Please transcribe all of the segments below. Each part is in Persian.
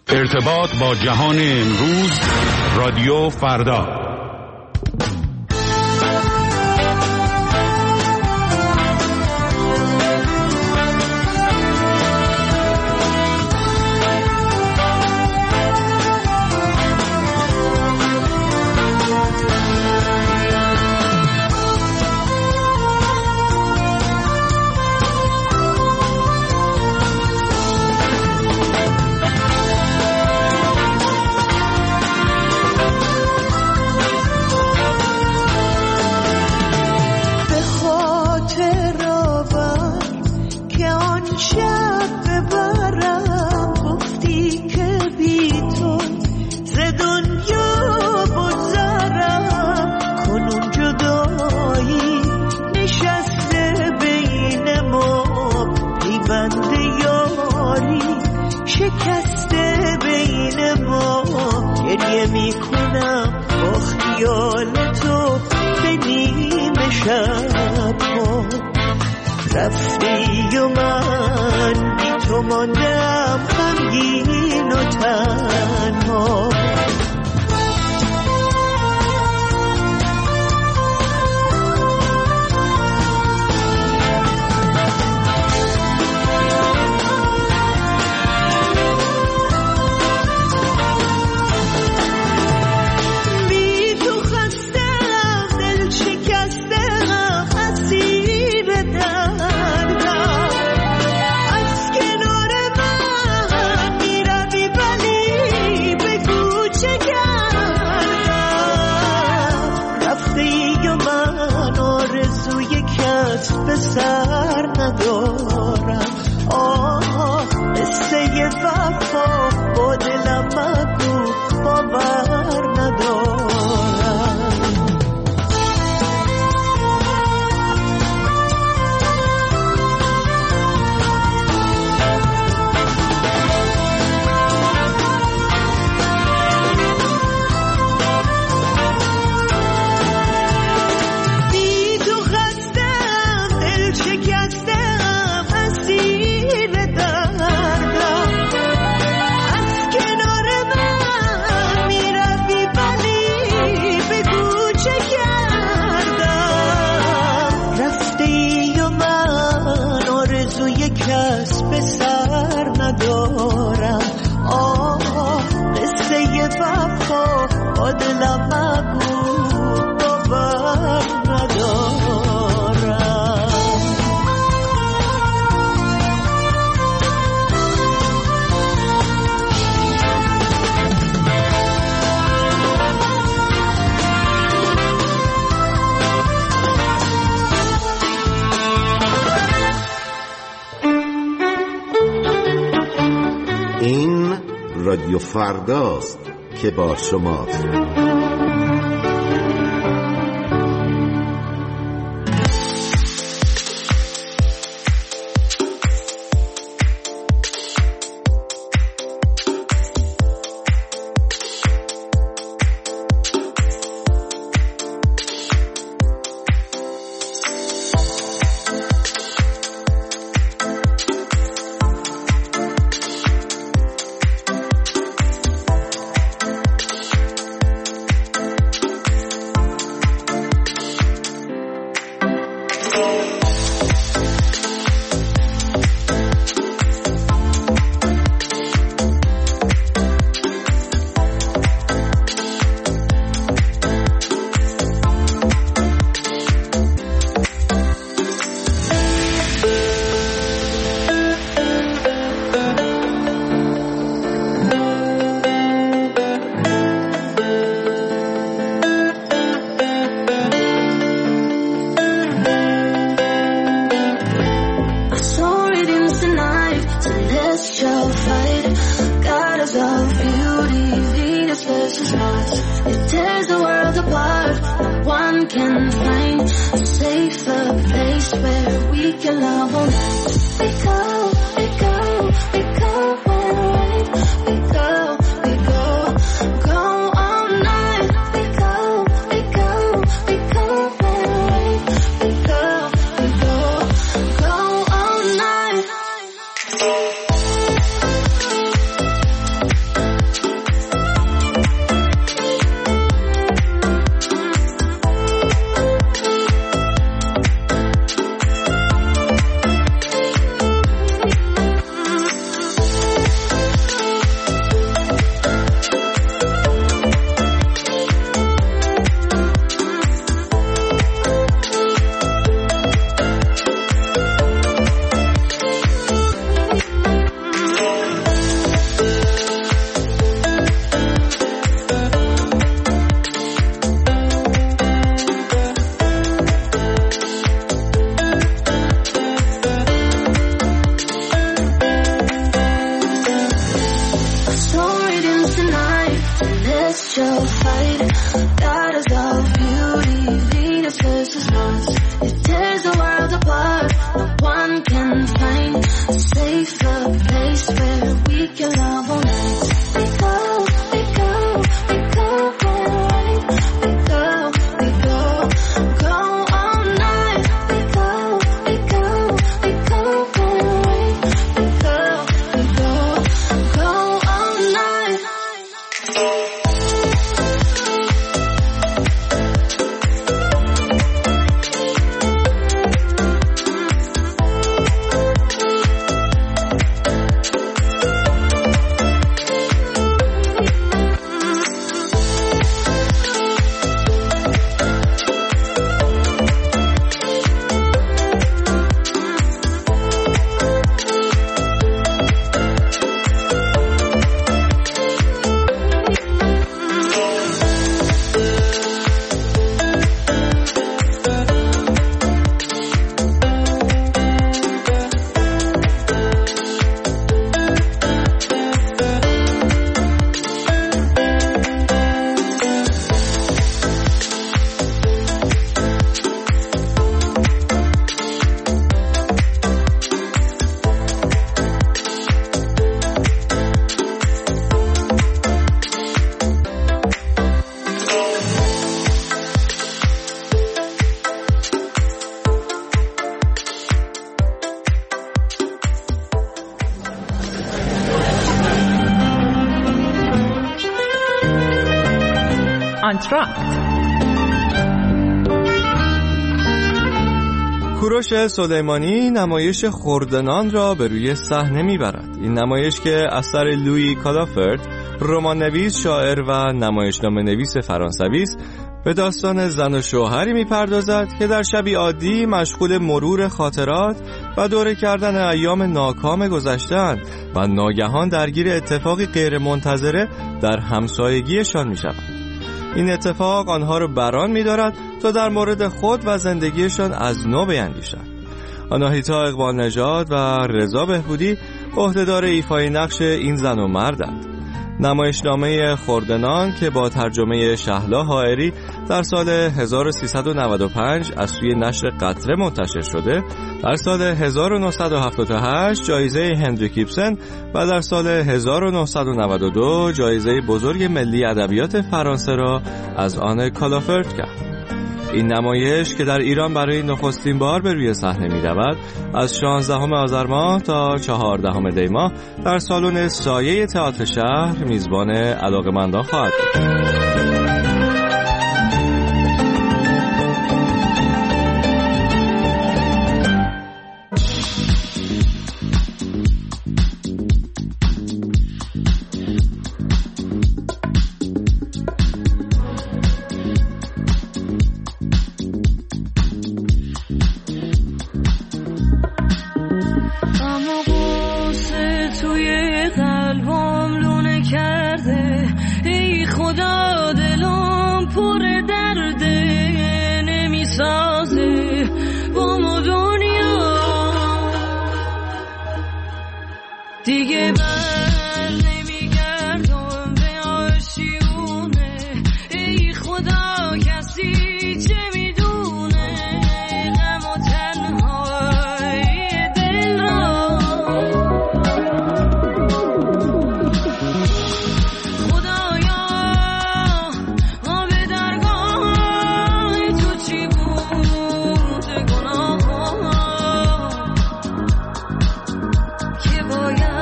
ارتباط با جهان امروز، رادیو فردا. رفتی و من بی تو ماندم غمگین و تنها. به سر ندارم قصه وفا با دلم مگو باور ندارم. کس به سر ندارم قصه وفا با دلم مگو باور ندارم. این رادیو فرداست که با شماست. your fight. Goddess of beauty, Venus versus Mars. It tears the world apart. No one can find a safer place where we can love all night. We go, we go, we go, get right. We go, we go, go all night. We go, we go, we go, get right. We go, we go, go all night. کوروش سلیمانی نمایش خردنان را به روی صحنه میبرد. این نمایش که اثر لویی کالافرد، رمان نویس، شاعر و نمایشنامه نویس فرانسوی است، به داستان زن و شوهری میپردازد که در شبی عادی مشغول مرور خاطرات و دوره کردن ایام ناکام گذشته‌اند و ناگهان درگیر اتفاقی غیر منتظره در همسایگیشان میشوند. این اتفاق آنها را بران می‌دارد تا در مورد خود و زندگیشان از نو بیندیشند. آناهیتا اقبال نژاد و رضا بهبودی عهدهدار ایفای نقش این زن و مردند. نمایشنامه خردنان که با ترجمه شهلا حائری در سال 1395 از سوی نشر قطره منتشر شده، در سال 1978 جایزه هنری کیبسن و در سال 1992 جایزه بزرگ ملی ادبیات فرانسه را از آن کالافرد کرد. این نمایش که در ایران برای نخستین بار به روی صحنه می‌رود، از 16 آذر ماه تا 14 دی ماه در سالن سایه تئاتر شهر میزبان علاقه‌مندان خواهد بود. دیگه بر نمیگردم به آشیونه، ای خدا کسی چه میدونه غم و تنهای دل را. خدایا ما به درگاه تو چی بود گناه که باید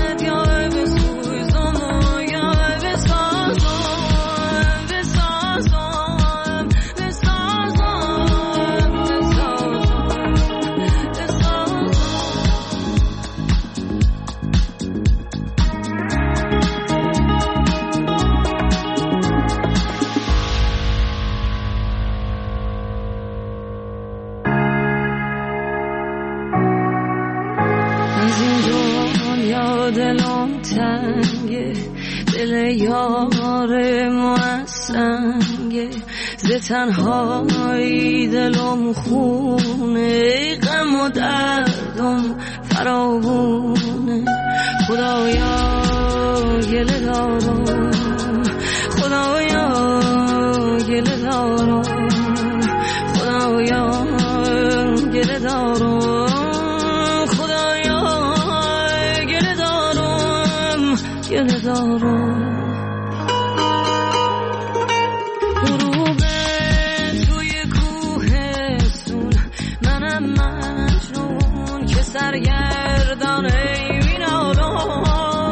دلم تنگه، دل یار معسنگه، ز تنهایی دلم خونه، غم و دردم فراوونه. خدایا گله دارم، خدایا گله دارم. غروب توی کوهستون منم مجنون که سرگردانه می‌نالم.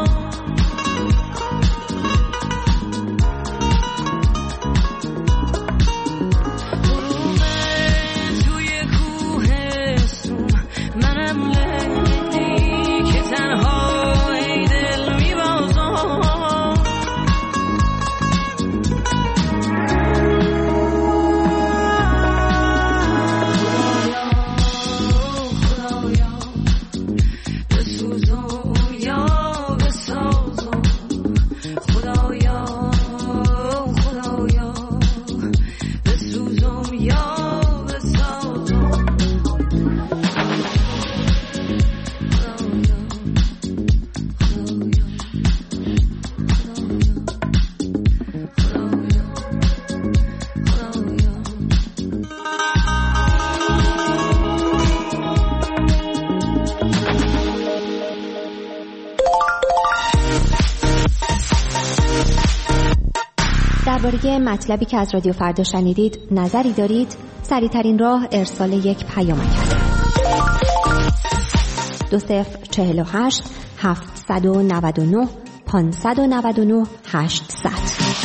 درباره مطلبی که از رادیو فردا شنیدید نظری دارید؟ سریع‌ترین راه ارسال یک پیامک است. 2048 799 599 800.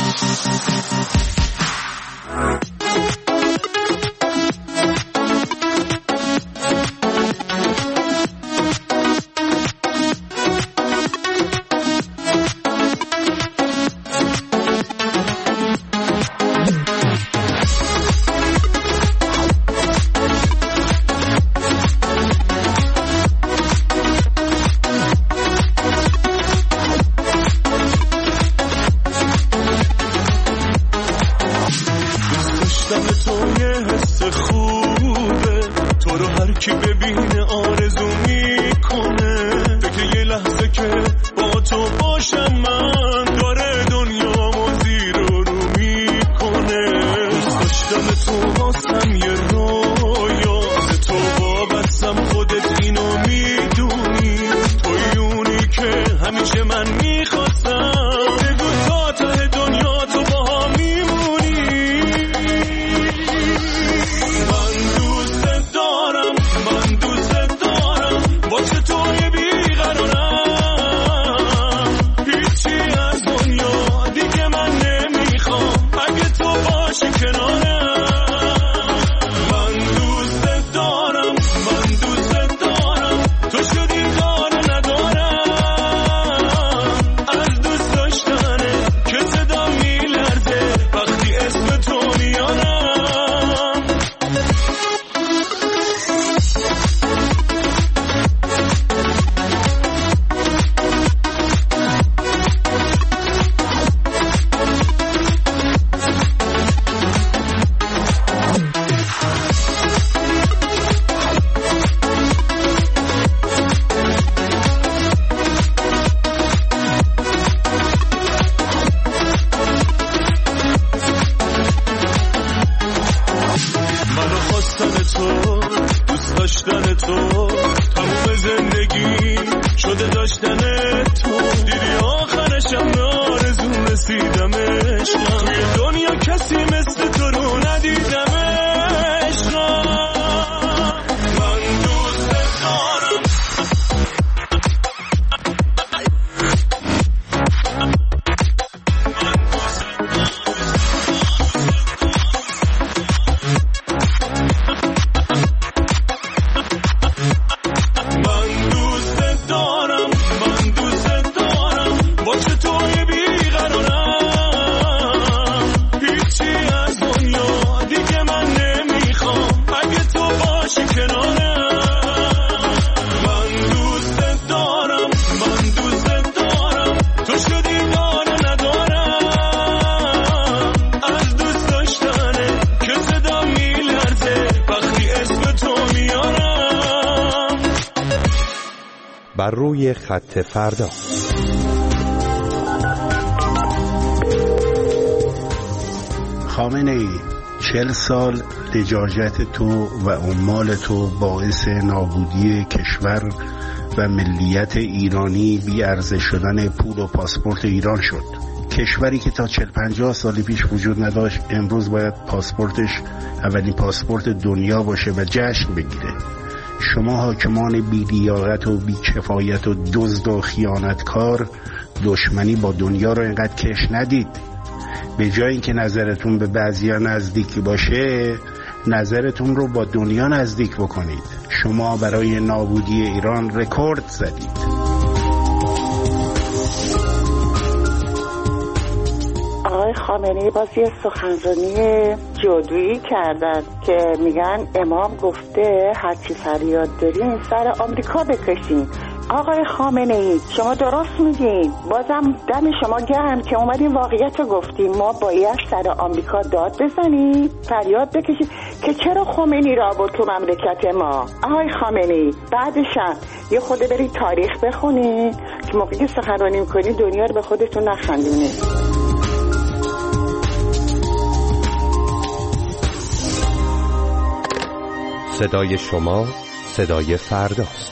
بر روی خط فردا. خامنه‌ای 40 سال لجاجت تو و عمال تو باعث نابودی کشور و ملیت ایرانی بی ارزش شدن پول و پاسپورت ایران شد. کشوری که تا 40-50 سال پیش وجود نداشت امروز باید پاسپورتش اولین پاسپورت دنیا باشه و جشن بگیره. شما حاکمان بی‌لیاقت و بی‌کفایت و دزد و خیانتکار دشمنی با دنیا رو اینقدر کش ندید. به جای اینکه نظرتون به بعضیا نزدیک باشه نظرتون رو با دنیا نزدیک بکنید. شما برای نابودی ایران رکورد زدید. آقای خامنه‌ای باز یه سخنرانی جادویی کردن که میگن امام گفته هرچی فریاد دارین سر آمریکا بکشین. آقای خامنه‌ای شما درست میگین، بازم دم شما گرم که اومدین واقعیت رو گفتیم. ما باید سر آمریکا داد بزنیم، فریاد بکشیم که چرا خمینی را بود تو مملکت ما. آقای خامنه‌ای بعدشم یه خود برید تاریخ بخونین که موقعی که سخنرانی میکنین دنیا رو به خودتون نخندونید. صدای شما صدای فرداست.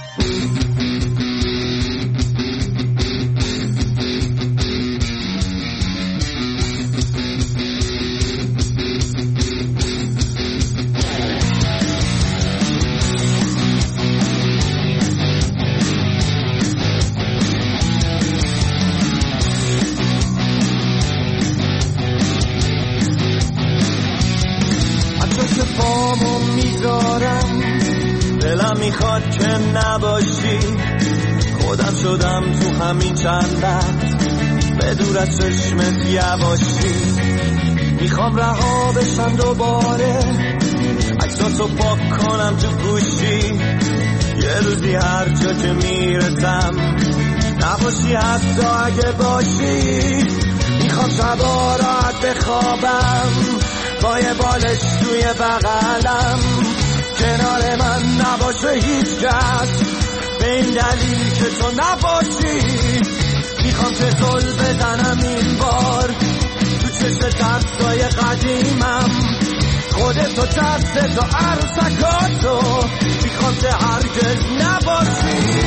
دلم میخواد که نباشی، خودم شدم تو همین چند وقت به دور از چشمت یواشی. میخوام رها بشم دوباره، عکساتو پاک کنم تو گوشی. یه روزی هر جا که میرسم نباشی، حتی اگه باشی. میخوام شبا راحت بخوابم با یه بالش توی بغلم، کنار من نباشه هیچ کس به این دلیل که تو نباشی. میخوام که زل بزنم این بار تو چشم ترسای قدیمم، خودتو دست تو عرصکاتو. میخوام که هرگز نباشی.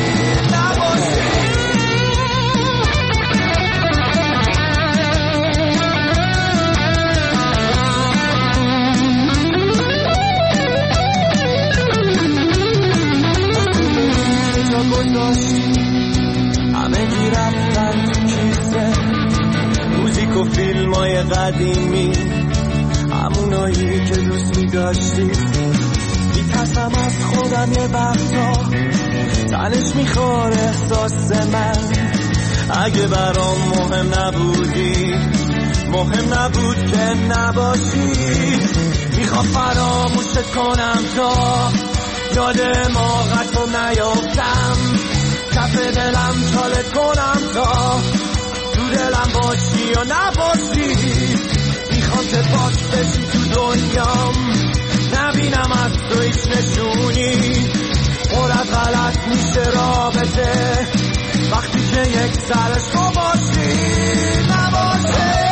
همه گی رفتن تو کیسه، موزیک و فیلم های قدیمی، همونایی که دوست می داشتی. میترسم از خودم یه وقتا، تنش میخوره احساس من. اگه برام مهم نبودی، مهم نبود که نباشی. میخوام فراموشت کنم تا یاد موقعتو نیافتم، کف دلم چالت کنم تا تو دلم باشی یا نباشی. میخوام که پاک بشی تو دنیام، نبینم از تو هیچ نشونی. پر از غلط میشه رابطه وقتی که یک سرش تو باشی نباشی.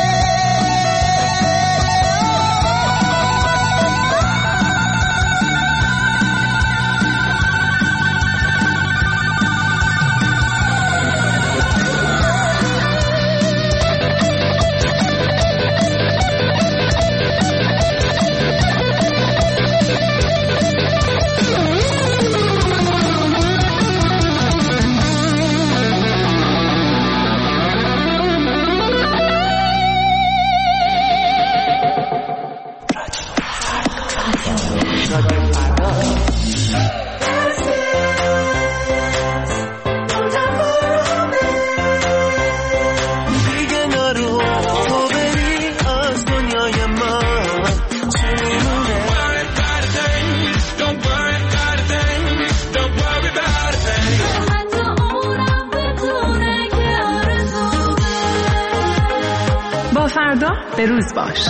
فردا به روز باش.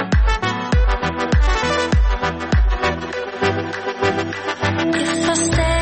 If I stay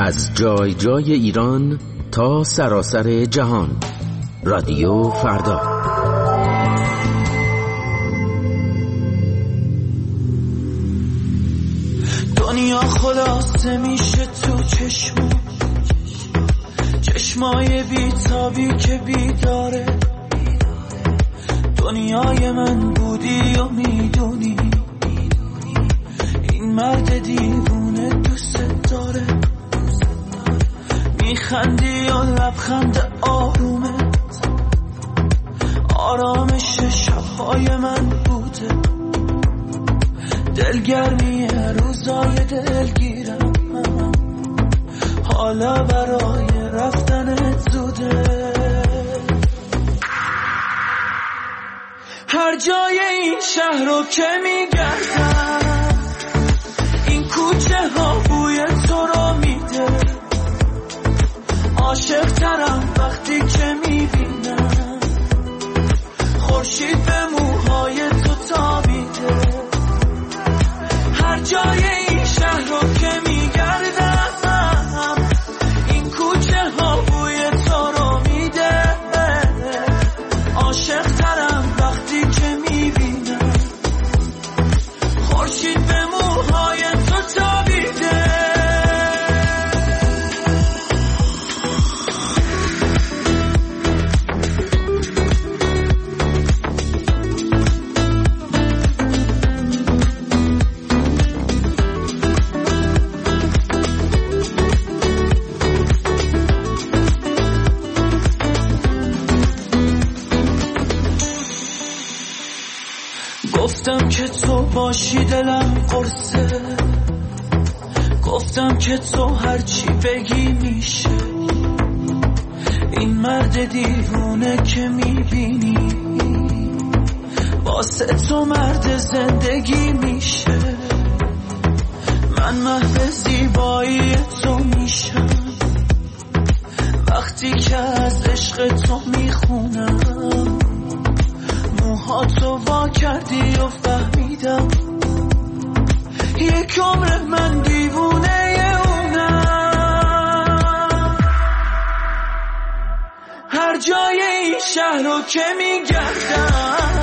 از جای جای ایران تا سراسر جهان. رادیو فردا. دنیا خلاصه میشه تو چشمای بیتابی که بیداره. دنیای من بودی و میدونی این مرد دیوونه دوست داره. میخندی و لبخند آرومت آرامش شبهای من بوده. دلگرمی روزای دلگیرم حالا برای رفتنت زوده. هر جای این شهر رو که میگردم این کوچه ها بوی تو رو میده. عاشق ترم وقتی که میبینم خورشید به موهای تو تابیده. هر جای این شهر رو که میگردم این کوچه ها بوی تو رو میده. عاشق ترم وقتی که میبینم خورشید به موهای تو تابیده. گفتم که تو باشی دلم قرصه. گفتم که تو هرچی بگی میشه. این مرد دیوونه که میبینی واسه تو مرد زندگی میشه. من محو زیبایی تو میشم وقتی که از عشق تو میخونم. موهاتو وا کردی و فهمیدم یک عمر من دیوونه اونم. هر جای این شهر رو که میگردم